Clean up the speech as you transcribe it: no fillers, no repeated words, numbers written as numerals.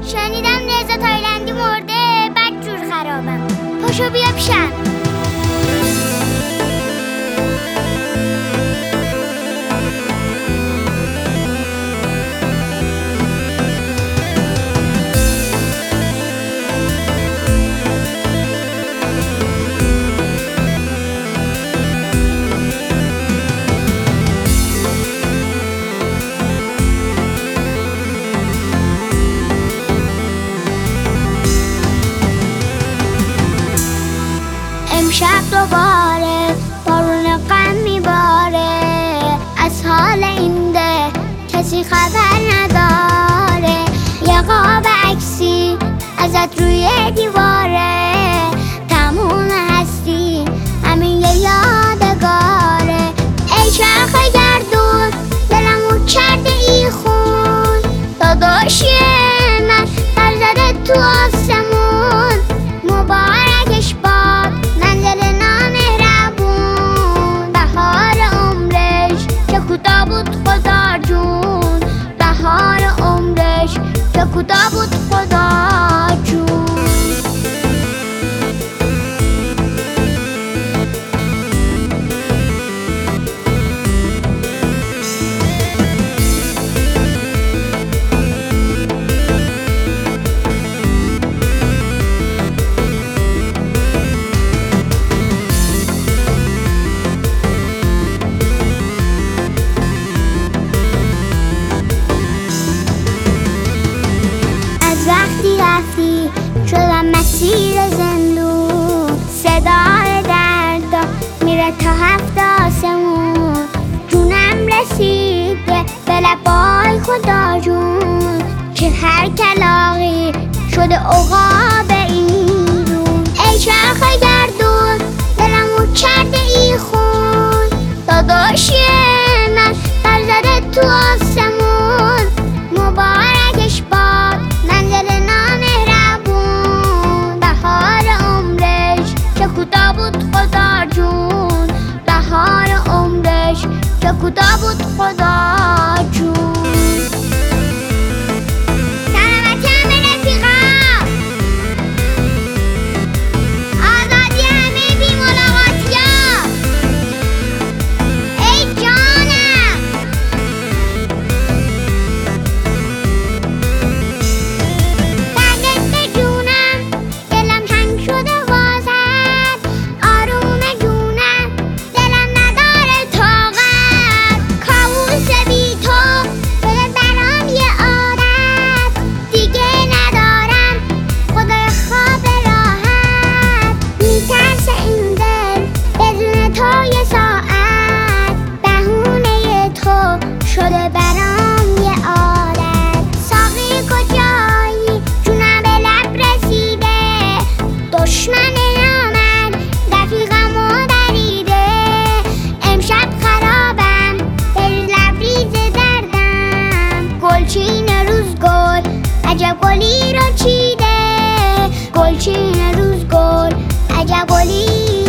شنیدم رضا تایلندی مرده، بد جور خرابم. پاشو بیا پیشم. امشب دوباره بارون غم میباره، از حال این ده کسی خبر نداره. یه قاب عکسی ازت روی دیواره، تموم هستی همین یه یادگاره. ای چرخ گردون دلمو کرده ای خون، داداشی من پر زده تو آسمون. مبارکش باد منزل نامهربون، بهار عمرش چه کوتاه بود خدا جون، بهار عمرش چه کوتاه بود خدا جون. وقتی رفتی شدم مسیر زندون، صدای دردا میره تا هفت آسمون. جونم رسیده به لبای خدا جون، که هر کلاغی شده عقاب این روم. ای چرخ گردون دلمو کرده ای خون، داداشی من پر زده تو آسمون. مبارکش باد منزل نامهربون، بهار عمرش چه کوتاه بود خدا جون، بهار عمرش چه کوتاه بود خدا جون. سلامتی همه رفیقا، آزادی همه بی ملاقاتیا. ای جانم شده برام یه عادت. ساقی کجایی جونم به لب رسیده، دشمن من رفیقمو دریده. امشب خرابم بریز لبریز دردم، گلچین روز گل عجب گلی رو چیده، گلچین روز گل عجب گلی